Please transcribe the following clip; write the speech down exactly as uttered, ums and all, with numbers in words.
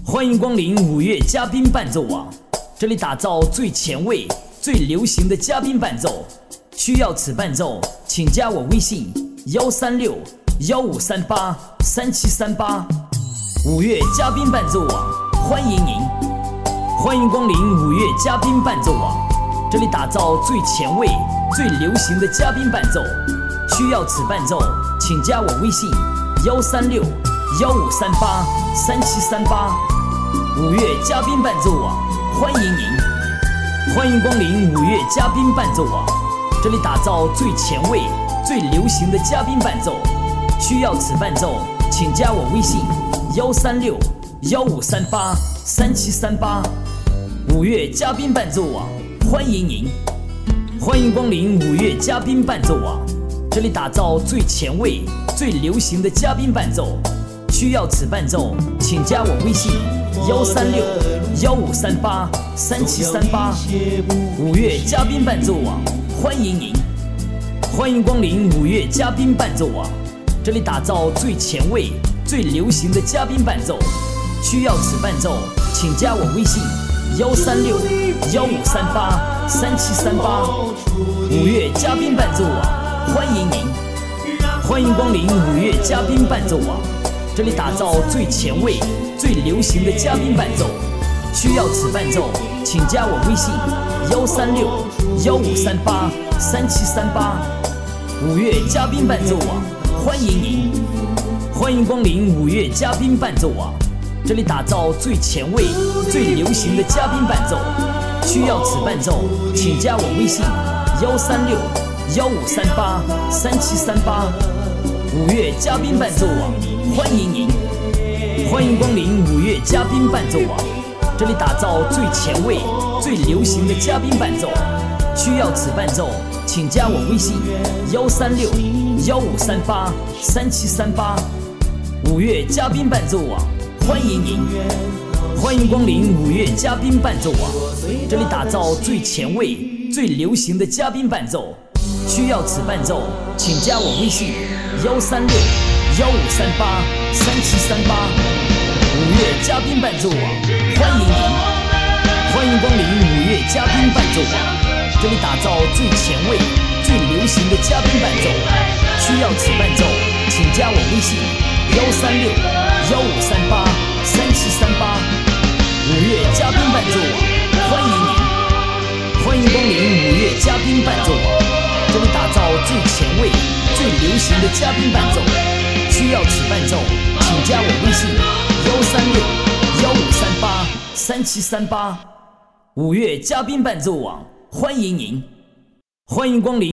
欢迎光临五月嘉宾伴奏网，这里打造最前卫、最流行的嘉宾伴奏。需要此伴奏，请加我微信幺三六幺五三八三七三八。五月嘉宾伴奏网，欢迎您！欢迎光临五月嘉宾伴奏网，这里打造最前卫、最流行的嘉宾伴奏。需要此伴奏，请加我微信幺三六幺五三八三七三八。五月嘉宾伴奏网，欢迎您！欢迎光临五月嘉宾伴奏网，这里打造最前卫、最流行的嘉宾伴奏。需要此伴奏，请加我微信幺三六幺五三八三七三八。五月嘉宾伴奏网，欢迎您！欢迎光临五月嘉宾伴奏网，这里打造最前卫、最流行的嘉宾伴奏。需要此伴奏，请加我微信幺三六幺五三八三七三八。五月嘉宾伴奏网，欢迎您！欢迎光临五月嘉宾伴奏网，这里打造最前卫、最流行的嘉宾伴奏。需要此伴奏，请加我微信幺三六幺五三八三七三八。五月嘉宾伴奏网，欢迎您！欢迎光临五月嘉宾伴奏网，这里打造最前卫、最流行的嘉宾伴奏。需要此伴奏，请加我微信幺三六幺五三八三七三八。五月嘉宾伴奏网，欢迎您！欢迎光临五月嘉宾伴奏网，这里打造最前卫、最流行的嘉宾伴奏。需要此伴奏，请加我微信幺三六幺五三八三七三八。五月嘉宾伴奏网，欢迎您！欢迎光临五月嘉宾伴奏网，这里打造最前卫、最流行的嘉宾伴奏。需要此伴奏，请加我微信幺三六幺五三八三七三八。五月嘉宾伴奏网，欢迎您！欢迎光临五月嘉宾伴奏网，这里打造最前卫、最流行的嘉宾伴奏。需要此伴奏，请加我微信幺三六幺五三八三七三八。五月嘉宾伴奏网，欢迎您！欢迎光临五月嘉宾伴奏网，这里打造最前卫、最流行的嘉宾伴奏。需要此伴奏，请加我微信幺三六幺五三八三七三八。五月嘉宾伴奏网，欢迎您！欢迎光临五月嘉宾伴奏网，这里打造最前卫、最流行的嘉宾伴奏。需要此伴奏，请加我微信幺三六幺五三八三七三八。五月嘉宾伴奏网，欢迎您！欢迎光临。